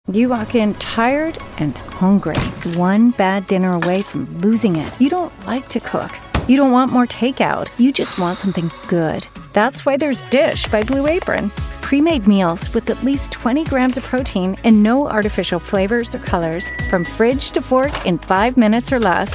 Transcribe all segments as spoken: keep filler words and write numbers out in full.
You walk in tired and hungry, one bad dinner away from losing it. You don't like to cook. You don't want more takeout. You just want something good. That's why there's Dish by Blue Apron. Pre-made meals with at least twenty grams of protein and no artificial flavors or colors. From fridge to fork in five minutes or less.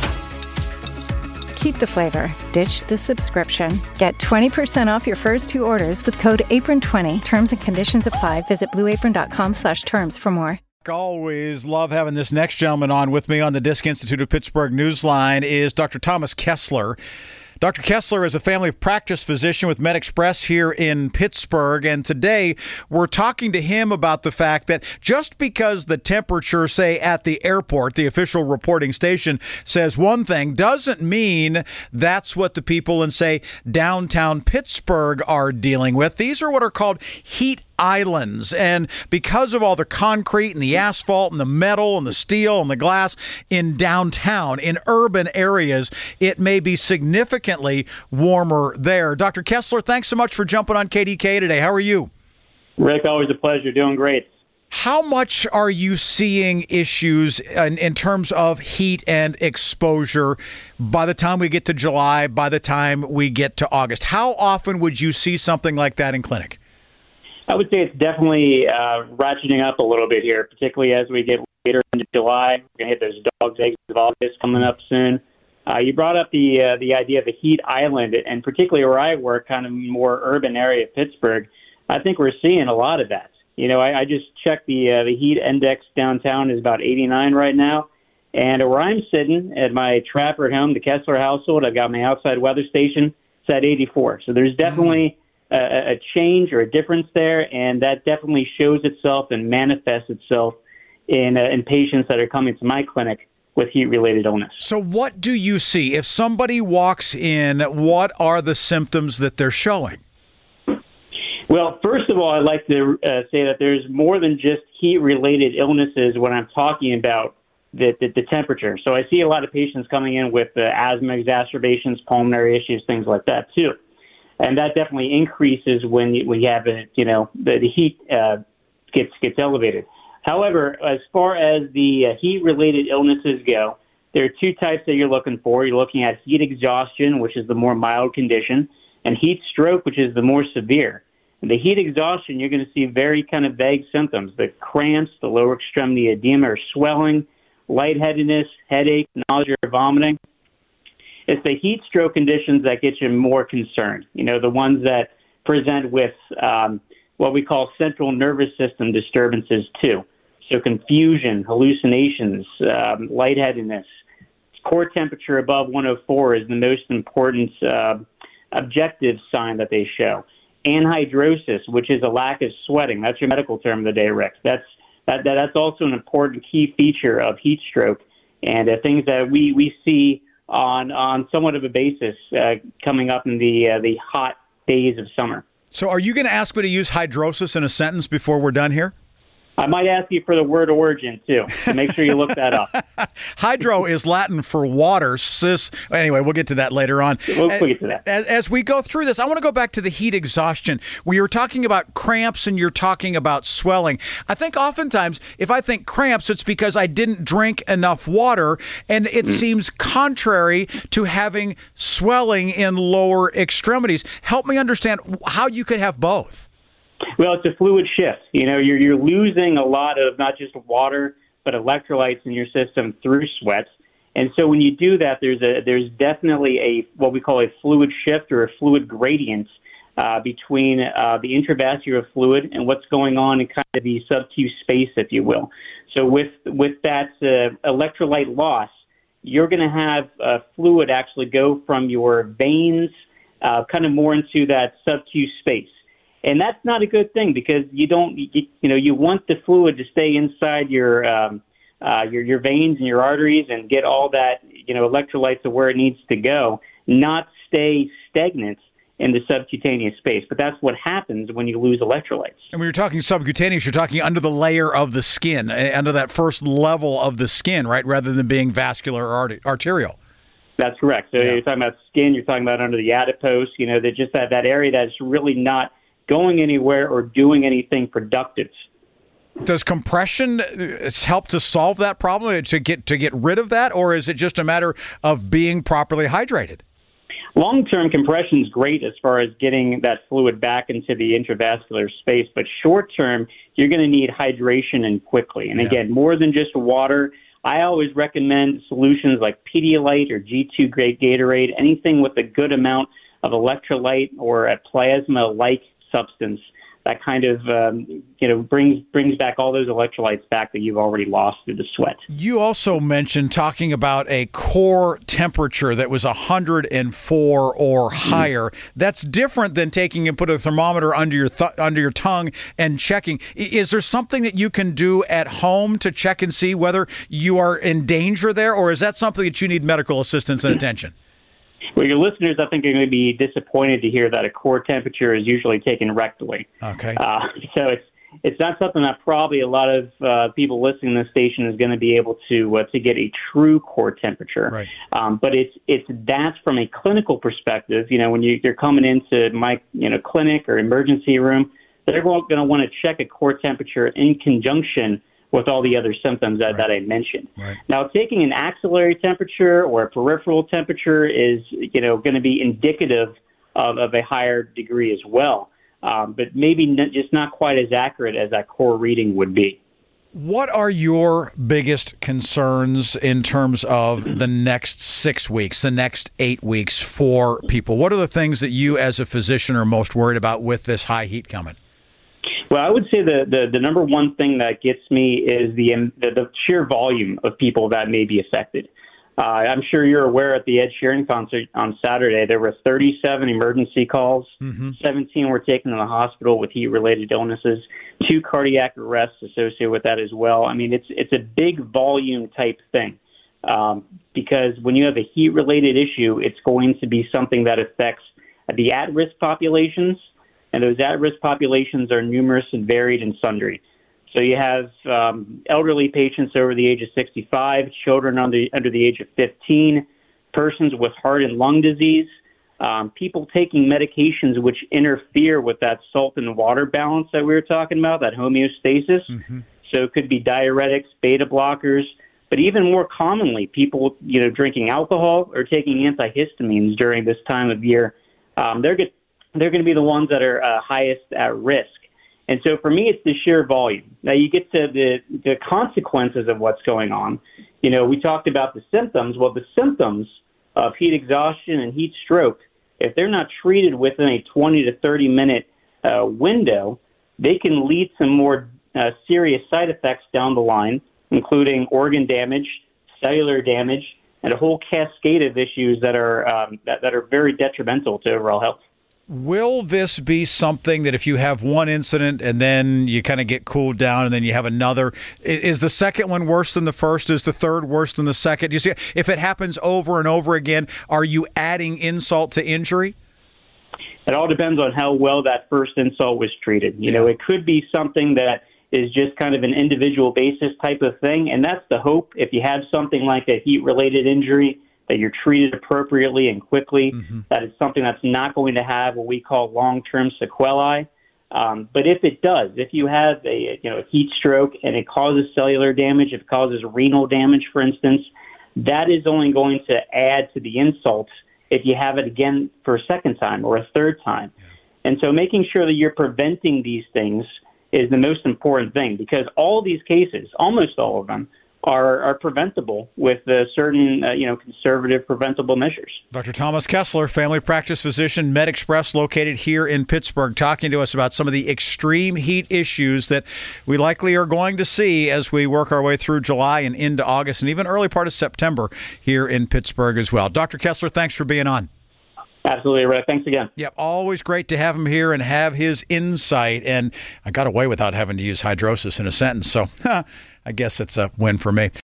Keep the flavor. Ditch the subscription. Get twenty percent off your first two orders with code apron twenty. Terms and conditions apply. Visit blueapron.com slash terms for more. Always love having this next gentleman on with me on the Disc Institute of Pittsburgh Newsline is Doctor Thomas Kessler. Doctor Kessler is a family practice physician with MedExpress here in Pittsburgh, and today we're talking to him about the fact that just because the temperature, say, at the airport, the official reporting station, says one thing, doesn't mean that's what the people in, say, downtown Pittsburgh are dealing with. These are what are called heat islands, and because of all the concrete and the asphalt and the metal and the steel and the glass in downtown, in urban areas, it may be significantly warmer there. Doctor Kessler, thanks so much for jumping on K D K today. How are you? Rick, always a pleasure. Doing great. How much are you seeing issues in, in terms of heat and exposure by the time we get to July, by the time we get to August? How often would you see something like that in clinic? I would say it's definitely uh, ratcheting up a little bit here, particularly as we get later into July. We're going to hit those dog's eggs of August coming up soon. Uh, you brought up the uh, the idea of the heat island, and particularly where I work, kind of more urban area of Pittsburgh, I think we're seeing a lot of that. You know, I, I just checked the uh, the heat index downtown is about eighty-nine right now, and where I'm sitting at my Trafford home, the Kessler household, I've got my outside weather station, it's at eighty-four. So there's definitely mm-hmm. A, a change or a difference there, and that definitely shows itself and manifests itself in uh, in patients that are coming to my clinic with heat-related illness. So what do you see? If somebody walks in, what are the symptoms that they're showing? Well, first of all, I'd like to uh, say that there's more than just heat-related illnesses when I'm talking about the, the, the temperature. So I see a lot of patients coming in with uh, asthma exacerbations, pulmonary issues, things like that, too. And that definitely increases when you, when you have a, you know, the, the heat uh, gets gets elevated. However, as far as the uh, heat-related illnesses go, there are two types that you're looking for. You're looking at heat exhaustion, which is the more mild condition, and heat stroke, which is the more severe. And the heat exhaustion, you're going to see very kind of vague symptoms: the cramps, the lower extremity edema or swelling, lightheadedness, headache, nausea, or vomiting. It's the heat stroke conditions that get you more concerned, you know, the ones that present with um, what we call central nervous system disturbances, too. So confusion, hallucinations, um, lightheadedness. Core temperature above one oh four is the most important uh, objective sign that they show. Anhidrosis, which is a lack of sweating. That's your medical term of the day, Rick. That's, that, that, that's also an important key feature of heat stroke, and uh, things that we, we see on on somewhat of a basis uh, coming up in the uh, the hot days of summer. So are you going to ask me to use hydrosis in a sentence before we're done here? I might ask you for the word origin, too, so make sure you look that up. Hydro is Latin for water. Cis. Anyway, we'll get to that later on. We'll, we'll get to that. As, as we go through this, I want to go back to the heat exhaustion. We were talking about cramps and you're talking about swelling. I think oftentimes, if I think cramps, it's because I didn't drink enough water, and it mm. seems contrary to having swelling in lower extremities. Help me understand how you could have both. Well, it's a fluid shift. You know, you're you're losing a lot of not just water, but electrolytes in your system through sweat. And so when you do that, there's a there's definitely a what we call a fluid shift or a fluid gradient uh, between uh, the intravascular fluid and what's going on in kind of the sub-Q space, if you will. So with with that uh, electrolyte loss, you're going to have uh, fluid actually go from your veins uh, kind of more into that sub-Q space. And that's not a good thing because you don't, you, you know, you want the fluid to stay inside your, um, uh, your your veins and your arteries and get all that, you know, electrolytes to where it needs to go, not stay stagnant in the subcutaneous space. But that's what happens when you lose electrolytes. And when you're talking subcutaneous, you're talking under the layer of the skin, under that first level of the skin, right, rather than being vascular or art- arterial. That's correct. So yeah. You're talking about skin, you're talking about under the adipose, you know, that just that, that area that's really not going anywhere or doing anything productive. Does compression help to solve that problem, to get to get rid of that, or is it just a matter of being properly hydrated? Long-term compression is great as far as getting that fluid back into the intravascular space, but short-term, you're going to need hydration and quickly. And again, yeah. more than just water. I always recommend solutions like Pedialyte or G two grade Gatorade, anything with a good amount of electrolyte or a plasma-like substance that kind of um, you know brings brings back all those electrolytes back that you've already lost through the sweat. You also mentioned talking about a core temperature that was one hundred four or higher. Mm-hmm. That's different than taking and put a thermometer under your th- under your tongue and checking. Is there something that you can do at home to check and see whether you are in danger there, or is that something that you need medical assistance and attention? Well, your listeners, I think, are going to be disappointed to hear that a core temperature is usually taken rectally. Okay. Uh, so it's it's not something that probably a lot of uh, people listening to the station is going to be able to uh, to get a true core temperature. Right. Um, but it's it's that from a clinical perspective. You know, when you, you're coming into my you know clinic or emergency room, they're going to want to check a core temperature in conjunction with all the other symptoms that, right. that I mentioned. Right. Now, taking an axillary temperature or a peripheral temperature is, you know, going to be indicative of, of a higher degree as well, um, but maybe n- just not quite as accurate as that core reading would be. What are your biggest concerns in terms of the next six weeks, the next eight weeks for people? What are the things that you as a physician are most worried about with this high heat coming? Well, I would say the, the, the number one thing that gets me is the, the the sheer volume of people that may be affected. Uh, I'm sure you're aware at the Ed Sheeran concert on Saturday, there were thirty-seven emergency calls, mm-hmm. seventeen were taken to the hospital with heat-related illnesses, two cardiac arrests associated with that as well. I mean, it's it's a big volume type thing um, because when you have a heat-related issue, it's going to be something that affects the at-risk populations. And those at-risk populations are numerous and varied and sundry. So you have um, elderly patients over the age of sixty-five, children under, under the age of fifteen, persons with heart and lung disease, um, people taking medications which interfere with that salt and water balance that we were talking about, that homeostasis. Mm-hmm. So it could be diuretics, beta blockers, but even more commonly, people you know drinking alcohol or taking antihistamines during this time of year. Um, they're get, they're going to be the ones that are uh, highest at risk. And so for me, it's the sheer volume. Now you get to the, the consequences of what's going on. You know, we talked about the symptoms. Well, the symptoms of heat exhaustion and heat stroke, if they're not treated within a twenty to thirty minute uh, window, they can lead to more uh, serious side effects down the line, including organ damage, cellular damage, and a whole cascade of issues that are um, that, that are very detrimental to overall health. Will this be something that if you have one incident and then you kind of get cooled down and then you have another, is the second one worse than the first? Is the third worse than the second? You see, if it happens over and over again, are you adding insult to injury? It all depends on how well that first insult was treated. You yeah. know, it could be something that is just kind of an individual basis type of thing, and that's the hope. If you have something like a heat-related injury, that you're treated appropriately and quickly, mm-hmm. that it's something that's not going to have what we call long-term sequelae. Um, but if it does, if you have a you know a heat stroke and it causes cellular damage, if it causes renal damage, for instance, that is only going to add to the insult if you have it again for a second time or a third time. Yeah. And so making sure that you're preventing these things is the most important thing, because all of these cases, almost all of them, Are, are preventable with uh, certain, uh, you know, conservative preventable measures. Doctor Thomas Kessler, family practice physician, MedExpress, located here in Pittsburgh, talking to us about some of the extreme heat issues that we likely are going to see as we work our way through July and into August and even early part of September here in Pittsburgh as well. Doctor Kessler, thanks for being on. Absolutely, Rick. Thanks again. Yep, always great to have him here and have his insight. And I got away without having to use hydrosis in a sentence, so I guess it's a win for me.